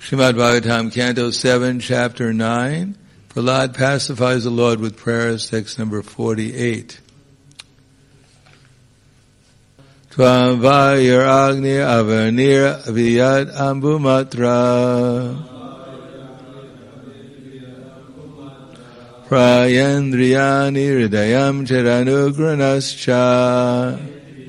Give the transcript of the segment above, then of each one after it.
Srimad Bhagavatam, Canto 7, Chapter 9. Prahlad pacifies the Lord with prayers, text number 48. Tvam vayar agni avanir aviyat ambumatra prayendriyani hridayam chiranugranascha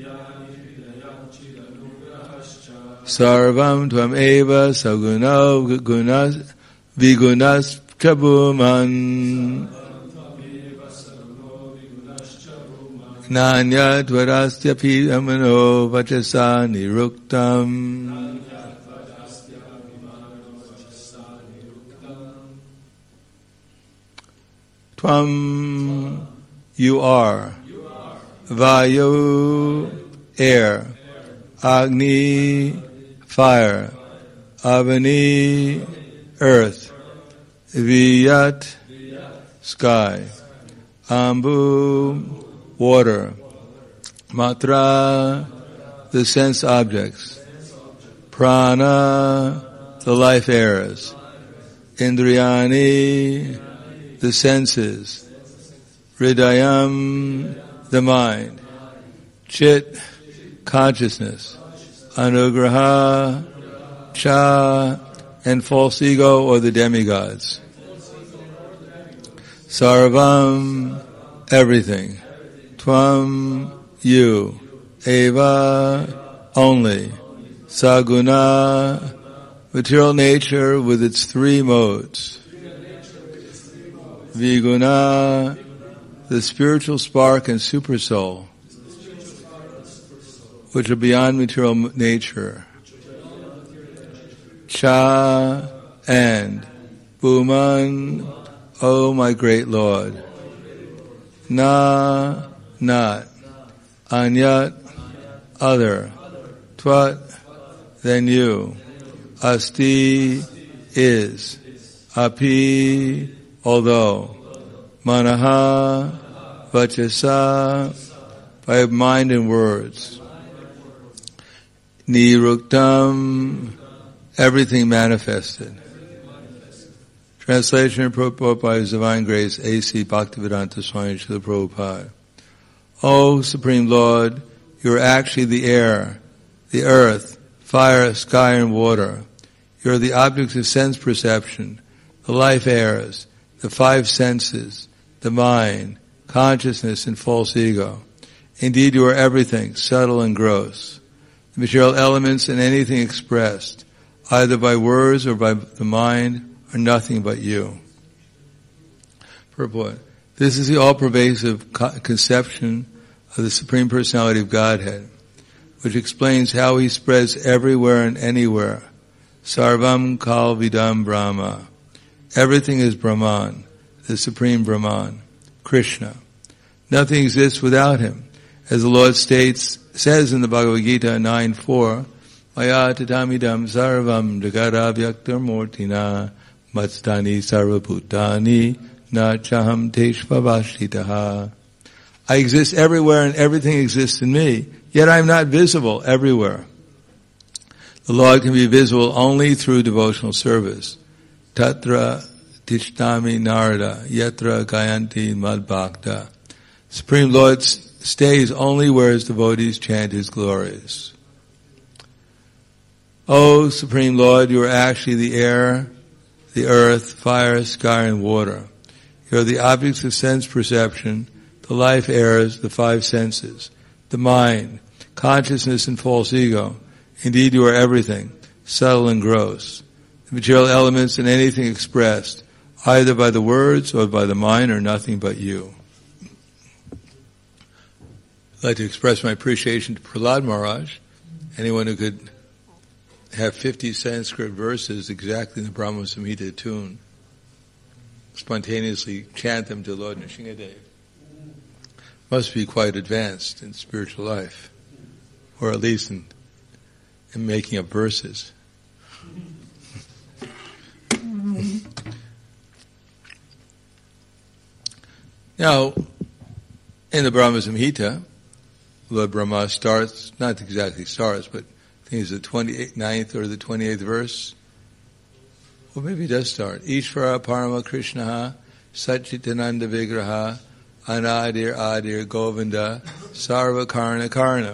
sarvam tvam eva saguno gunas vigunas chabuman Nanya dvarastya pidamano vachasa niruktam. Tvam, you are. Vayu, air. Agni, fire. Avani, earth. Viyat, sky. Ambu, water. Matra, the sense objects. Prana, the life airs. Indriyani, the senses. Hridayam, the mind. Chit, consciousness. Anugraha, cha, and false ego or the demigods. Sarvam, everything. Tvam, you. Eva, only. Saguna, material nature with its three modes. Viguna, the spiritual spark and supersoul, which are beyond material nature. Cha, and. Bhuman, O my great Lord. Na, not. Anyat, other. Tvat, than you. Asti, is. Api, although. Manaha, vachasa, by mind and words. Niruktam, everything manifested. Translation and purport by His Divine Grace, A.C. Bhaktivedanta Swami Srila Prabhupada. O Supreme Lord, you are actually the air, the earth, fire, sky, and water. You are the objects of sense perception, the life airs, the five senses, the mind, consciousness, and false ego. Indeed, you are everything, subtle and gross. The material elements and anything expressed, either by words or by the mind, are nothing but you. Purport. This is the all-pervasive conception of the Supreme Personality of Godhead, which explains how He spreads everywhere and anywhere. Sarvam kal vidam Brahma. Everything is Brahman, the Supreme Brahman, Krishna. Nothing exists without Him. As the Lord says in the Bhagavad Gita 9:4, Maya tatamidam sarvam jagadavyaktar mortina matstani sarvabhutani na chaham teshvavashitaha. I exist everywhere and everything exists in me, yet I am not visible everywhere. The Lord can be visible only through devotional service. Tatra tishtami narada yatra gayanti madbhakta. Supreme Lord stays only where His devotees chant His glories. O Supreme Lord, you are actually the air, the earth, fire, sky, and water. You are the objects of sense perception, the life airs, the five senses, the mind, consciousness, and false ego. Indeed, you are everything, subtle and gross. The material elements and anything expressed, either by the words or by the mind, are nothing but you. I'd like to express my appreciation to Prahlad Maharaj, anyone who could have 50 Sanskrit verses exactly in the Brahma Samhita tune, spontaneously chant them to Lord Nrsingadev. Must be quite advanced in spiritual life, or at least in making up verses. Now, in the Brahma Samhita, Lord Brahma starts, not exactly starts, but I think it's the 29th or the 28th verse, Well, maybe it does start. Ishvara Parama Krishna Satchitananda Vigraha Anadir Adir Govinda Sarva Karna Karna.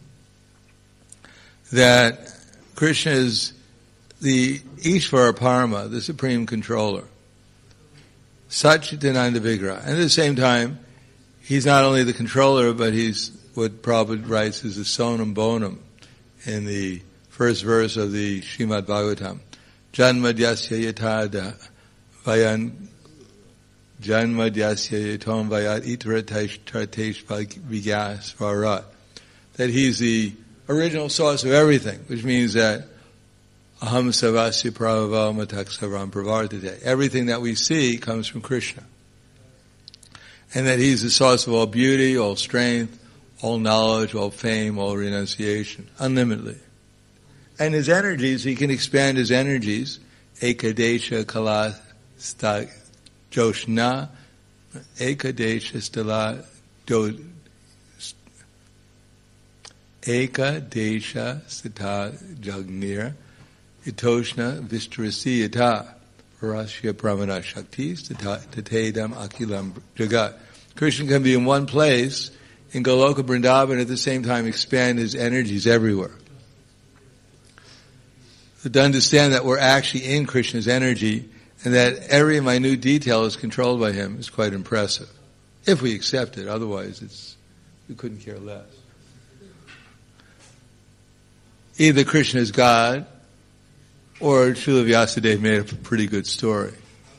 That Krishna is the Ishvara Parama, the Supreme Controller. Satchitananda Vigraha. And at the same time, he's not only the controller, but he's what Prabhupada writes is the sonam bonum in the first verse of the Srimad Bhagavatam. Janmadyasya yatada vayan Janmadyasya yatom vayat itaratesh tartesh vigyas varat. That he's the original source of everything, which means that aham savasya prabhava matak savam pravartate. Everything that we see comes from Krishna. And that he's the source of all beauty, all strength, all knowledge, all fame, all renunciation, unlimitedly. And his energies, he can expand his energies. Ekadesha kala sta joshna, ekadesha stala ekadesha stata jagnir, itoshna vistarasi yata, parasya pramana shaktis, tatedam akilam jagat. Krishna can be in one place, in Goloka Vrindavan, at the same time expand his energies everywhere. So to understand that we're actually in Krishna's energy and that every minute detail is controlled by him is quite impressive. If we accept it, otherwise we couldn't care less. Either Krishna is God or Srila Vyasadeva made up a pretty good story.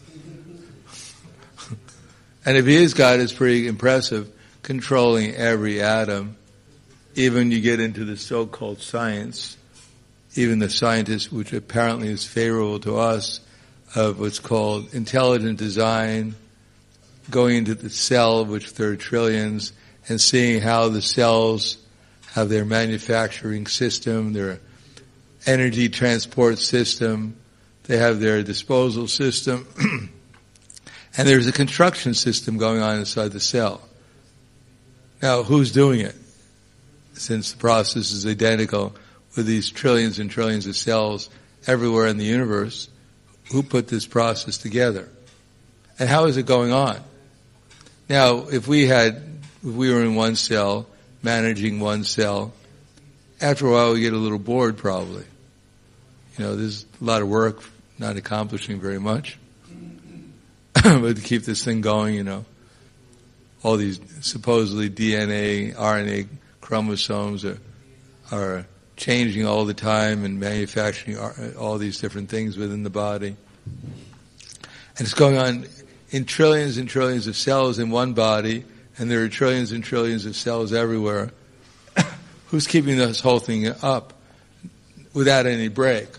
And if he is God, it's pretty impressive, controlling every atom. Even you get into the so-called science, even the scientists, which apparently is favorable to us, of what's called intelligent design, going into the cell, which there are trillions, and seeing how the cells have their manufacturing system, their energy transport system, they have their disposal system, and there's a construction system going on inside the cell. Now, who's doing it? Since the process is identical with these trillions and trillions of cells everywhere in the universe, who put this process together? And how is it going on? Now, if we were in one cell, managing one cell, after a while we get a little bored probably. There's a lot of work, not accomplishing very much. But to keep this thing going, all these supposedly DNA, RNA chromosomes are changing all the time and manufacturing all these different things within the body. And it's going on in trillions and trillions of cells in one body, and there are trillions and trillions of cells everywhere. Who's keeping this whole thing up without any break?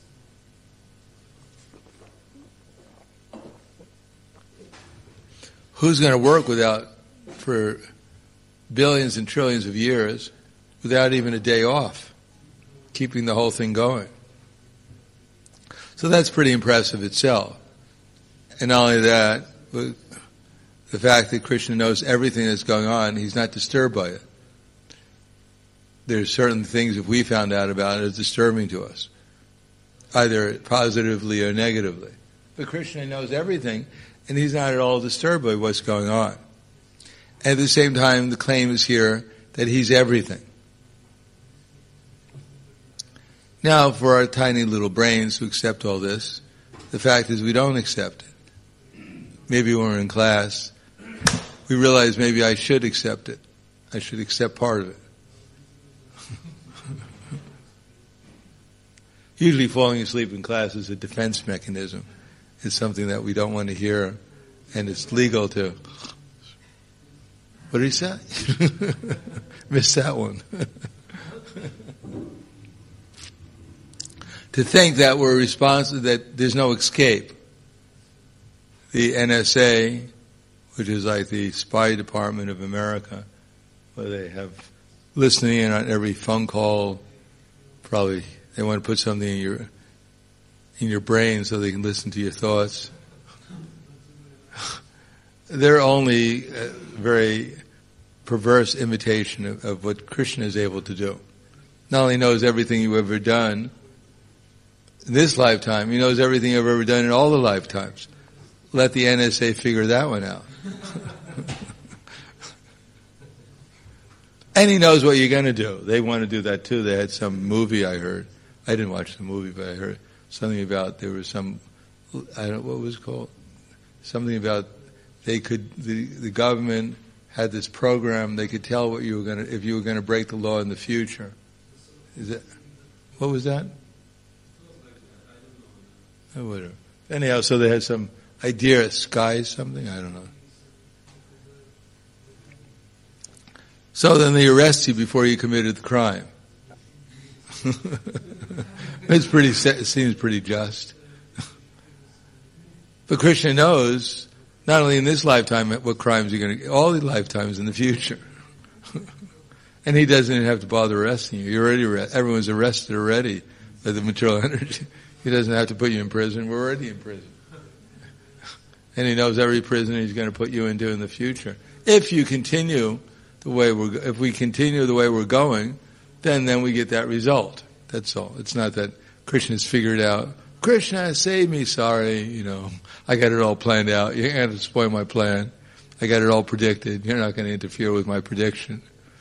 Who's going to work for billions and trillions of years without even a day off, keeping the whole thing going? So that's pretty impressive itself. And not only that, but the fact that Krishna knows everything that's going on, he's not disturbed by it. There's certain things that we found out about it is disturbing to us, either positively or negatively. But Krishna knows everything, and he's not at all disturbed by what's going on. At the same time, the claim is here that he's everything. Now, for our tiny little brains to accept all this, the fact is we don't accept it. Maybe when we're in class, we realize maybe I should accept it. I should accept part of it. Usually falling asleep in class is a defense mechanism. It's something that we don't want to hear, and it's legal to... What did he say? Missed that one. To think that we're responsible, that there's no escape. The NSA, which is like the spy department of America, where they have listening in on every phone call. Probably they want to put something in your brain so they can listen to your thoughts. They're only a very perverse imitation of what Krishna is able to do. Not only knows everything you've ever done, in this lifetime. He knows everything I've ever done in all the lifetimes. Let the NSA figure that one out. And he knows what you're going to do. They want to do that too. They had some movie I heard. I didn't watch the movie, but I heard something about there was some, I don't know what it was called. Something about they could, the government had this program, they could tell what you were going to, if you were going to break the law in the future. Is it, what was that? Oh, whatever. Anyhow, so they had some idea, sky something, I don't know. So then they arrest you before you committed the crime. It seems pretty just. But Krishna knows, not only in this lifetime, what crimes you're going to, all the lifetimes in the future. And he doesn't even have to bother arresting you. You're already everyone's arrested already by the material energy. He doesn't have to put you in prison. We're already in prison. And he knows every prison he's going to put you into in the future. If you continue if we continue the way we're going, then we get that result. That's all. It's not that Krishna's figured out, Krishna, save me, sorry, I got it all planned out. You're going to spoil my plan. I got it all predicted. You're not going to interfere with my prediction.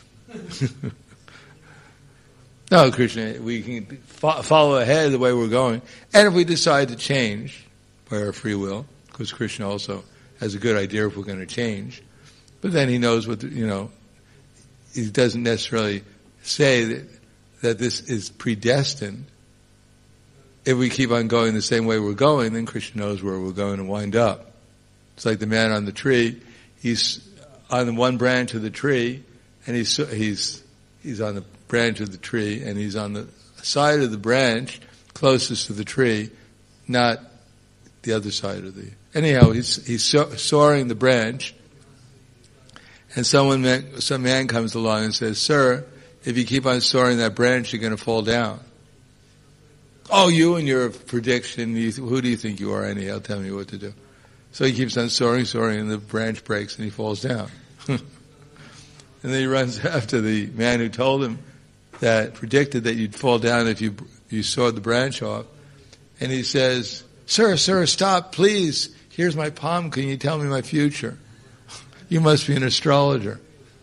No, Krishna, we can follow ahead the way we're going. And if we decide to change by our free will, because Krishna also has a good idea if we're going to change, but then he knows what, he doesn't necessarily say that this is predestined. If we keep on going the same way we're going, then Krishna knows where we're going to wind up. It's like the man on the tree. He's on the one branch of the tree, and he's on the branch of the tree, and he's on the side of the branch closest to the tree, not the other side of the. Anyhow, he's soaring the branch. And some man comes along and says, "Sir, if you keep on soaring that branch, you're going to fall down." "Oh, you and your prediction, who do you think you are anyhow? Tell me what to do." So he keeps on soaring, and the branch breaks and he falls down. And then he runs after the man who told him that, predicted that you'd fall down if you soared the branch off. And he says, Sir, stop, please. Here's my palm. Can you tell me my future? You must be an astrologer.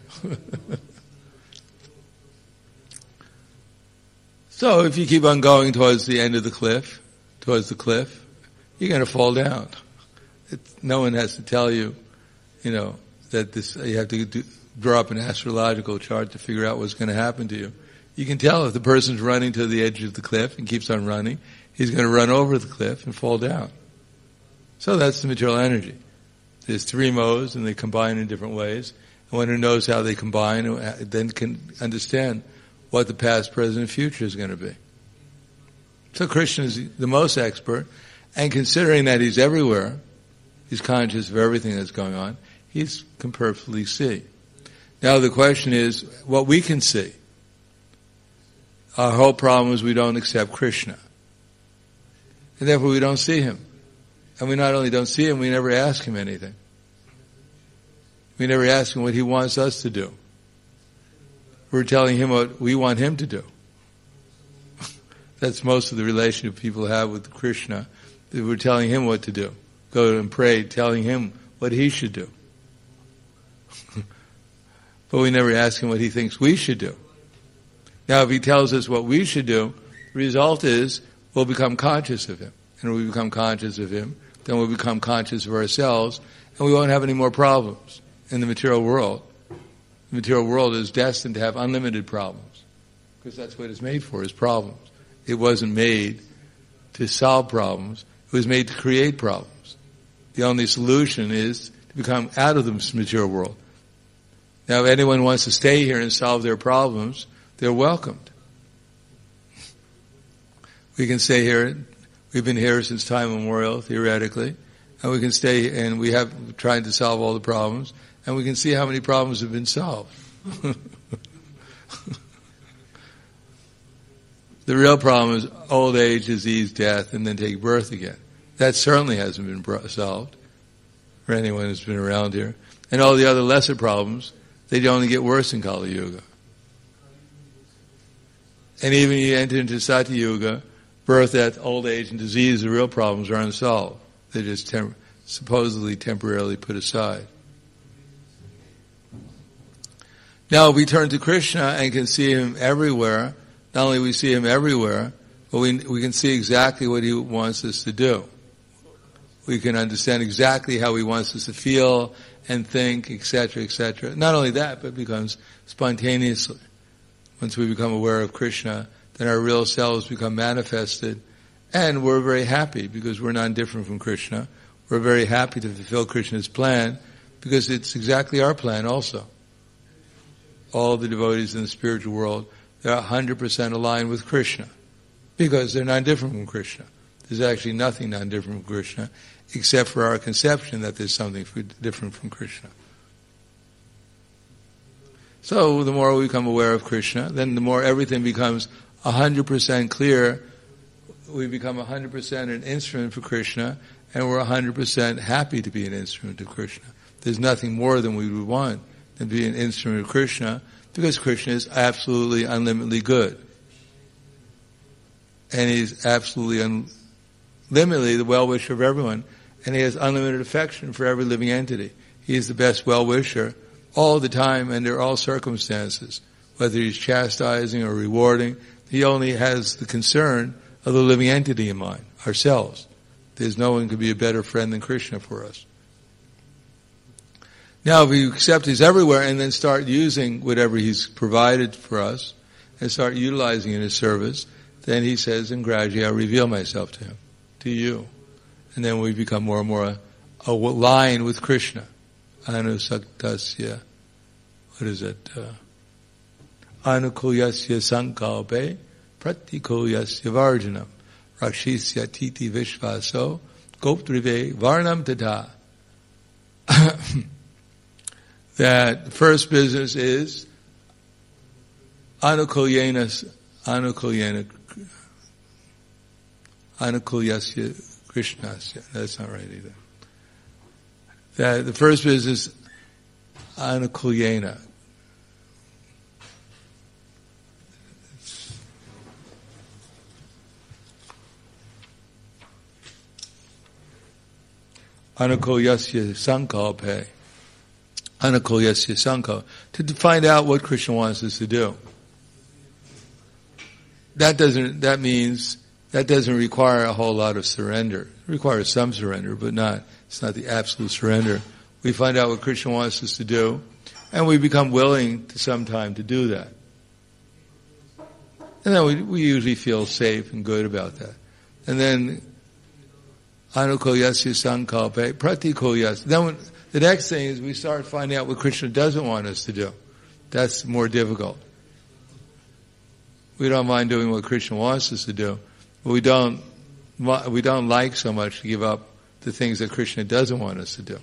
So if you keep on going towards the end of the cliff, you're going to fall down. No one has to tell you, that you have to draw up an astrological chart to figure out what's going to happen to you. You can tell if the person's running to the edge of the cliff and keeps on running, he's going to run over the cliff and fall down. So that's the material energy. There's three modes, and they combine in different ways. And one who knows how they combine then can understand what the past, present, and future is going to be. So Krishna is the most expert, and considering that he's everywhere, he's conscious of everything that's going on, he can perfectly see. Now the question is, what we can see. Our whole problem is we don't accept Krishna. And therefore we don't see him. And we not only don't see him, we never ask him anything. We never ask him what he wants us to do. We're telling him what we want him to do. That's most of the relationship people have with Krishna. We're telling him what to do. Go and pray, telling him what he should do. But we never ask him what he thinks we should do. Now if he tells us what we should do, the result is we'll become conscious of him. And when we become conscious of him, then we'll become conscious of ourselves, and we won't have any more problems in the material world. The material world is destined to have unlimited problems, because that's what it's made for, is problems. It wasn't made to solve problems. It was made to create problems. The only solution is to become out of the material world. Now, if anyone wants to stay here and solve their problems, they're welcomed. We can stay here. We've been here since time immemorial, theoretically, and we can stay, and we have tried to solve all the problems, and we can see how many problems have been solved. The real problem is old age, disease, death, and then take birth again. That certainly hasn't been solved for anyone who's been around here. And all the other lesser problems, they only get worse in Kali Yuga. And even you enter into Satya Yuga, birth, death, old age, and disease, the real problems are unsolved. They're just supposedly temporarily put aside. Now, if we turn to Krishna and can see him everywhere, not only we see him everywhere, but we can see exactly what he wants us to do. We can understand exactly how he wants us to feel and think, etc., etc. Not only that, but it becomes spontaneously. Once we become aware of Krishna, then our real selves become manifested, and we're very happy because we're not different from Krishna. We're very happy to fulfill Krishna's plan because it's exactly our plan also. All the devotees in the spiritual world, they're 100% aligned with Krishna because they're not different from Krishna. There's actually nothing not different from Krishna except for our conception that there's something different from Krishna. So the more we become aware of Krishna, then the more everything becomes 100% clear. We become 100% an instrument for Krishna, and we're 100% happy to be an instrument of Krishna. There's nothing more than we would want than be an instrument of Krishna, because Krishna is absolutely unlimitedly good. And he's absolutely unlimitedly the well-wisher of everyone, and he has unlimited affection for every living entity. He is the best well-wisher all the time under all circumstances. Whether he's chastising or rewarding, he only has the concern of the living entity in mind, ourselves. There's no one who could be a better friend than Krishna for us. Now, if we accept he's everywhere and then start using whatever he's provided for us and start utilizing in his service, then he says, and gradually I'll reveal myself to him, to you. And then we become more and more aligned with Krishna. Anusaktasya, what is it? Anukulyasya sankalpe pratikulyasya varjanam rakshisya titi vishvaso goptrive varnam tata. That the first business is anukulyasya krishnasya. That's not right either. That the first business anukulyena. Anukulyasya sankalpe. Anukulyasya sankalpa. To find out what Krishna wants us to do. That doesn't require a whole lot of surrender. It requires some surrender, but it's not the absolute surrender. We find out what Krishna wants us to do, and we become willing to some time to do that. And then we usually feel safe and good about that. And then, anukulyasya sankalpe pratikulyasya. Then the next thing is we start finding out what Krishna doesn't want us to do. That's more difficult. We don't mind doing what Krishna wants us to do, but we don't like so much to give up the things that Krishna doesn't want us to do.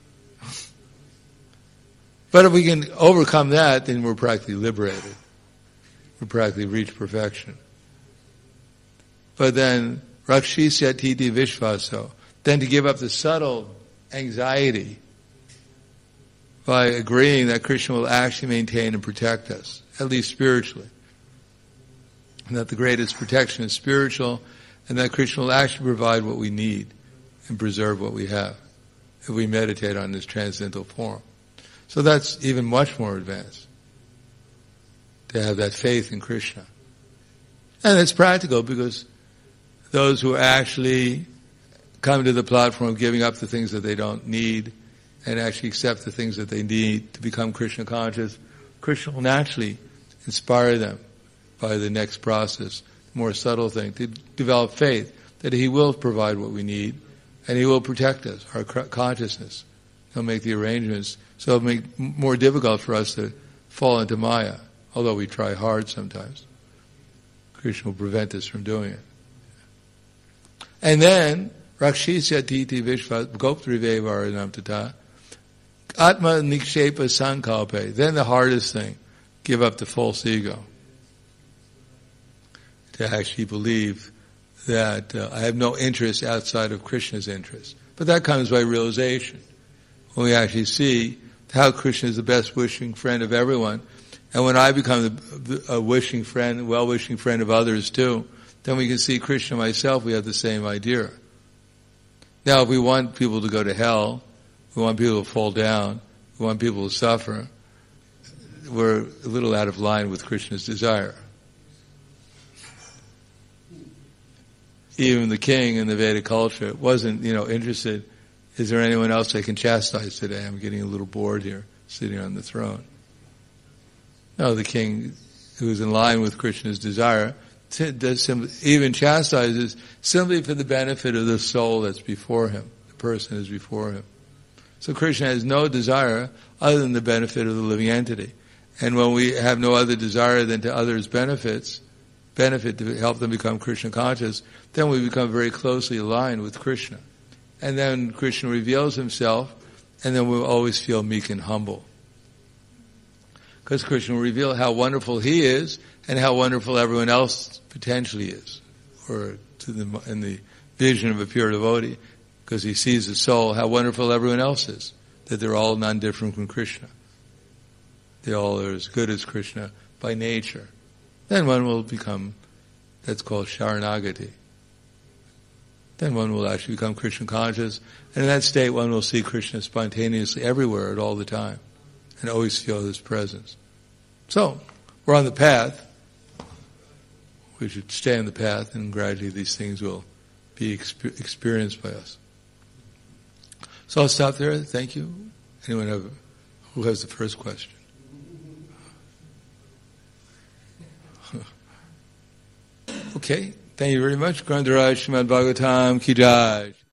But if we can overcome that, then we're practically liberated. We practically reach perfection. But then, rakshisya titi vishvaso, then to give up the subtle anxiety by agreeing that Krishna will actually maintain and protect us, at least spiritually. And that the greatest protection is spiritual, and that Krishna will actually provide what we need and preserve what we have if we meditate on this transcendental form. So that's even much more advanced, to have that faith in Krishna. And it's practical because those who actually come to the platform of giving up the things that they don't need and actually accept the things that they need to become Krishna conscious, Krishna will naturally inspire them by the next process, the more subtle thing, to develop faith that he will provide what we need and he will protect us, our consciousness. He'll make the arrangements so it'll make more difficult for us to fall into Maya, although we try hard sometimes. Krishna will prevent us from doing it. And then, rakshisya titi vishva goptrive varanam tata atma nikshepa sankalpe. Then the hardest thing, give up the false ego. To actually believe that I have no interest outside of Krishna's interest. But that comes by realization. When we actually see how Krishna is the best wishing friend of everyone, and when I become a wishing friend, well-wishing friend of others too, then we can see Krishna myself, we have the same idea. Now, if we want people to go to hell, we want people to fall down, we want people to suffer, we're a little out of line with Krishna's desire. Even the king in the Vedic culture wasn't, interested, is there anyone else I can chastise today? I'm getting a little bored here, sitting on the throne. No, the king, who's in line with Krishna's desire, even chastises simply for the benefit of the soul that's before him, the person is before him. So Krishna has no desire other than the benefit of the living entity. And when we have no other desire than to others' benefit to help them become Krishna conscious, then we become very closely aligned with Krishna. And then Krishna reveals himself, and then we'll always feel meek and humble. Because Krishna will reveal how wonderful he is, and how wonderful everyone else potentially is. Or in the vision of a pure devotee, because he sees the soul, how wonderful everyone else is. That they're all none different from Krishna. They all are as good as Krishna by nature. Then one will become, that's called Sharanagati. Then one will actually become Krishna conscious, and in that state one will see Krishna spontaneously everywhere at all the time, and always feel his presence. So, we're on the path. We should stay on the path, and gradually these things will be experienced by us. So I'll stop there. Thank you. Anyone who has the first question? Okay, thank you very much. Grantaraj Srimad Bhagavatam Ki Jai.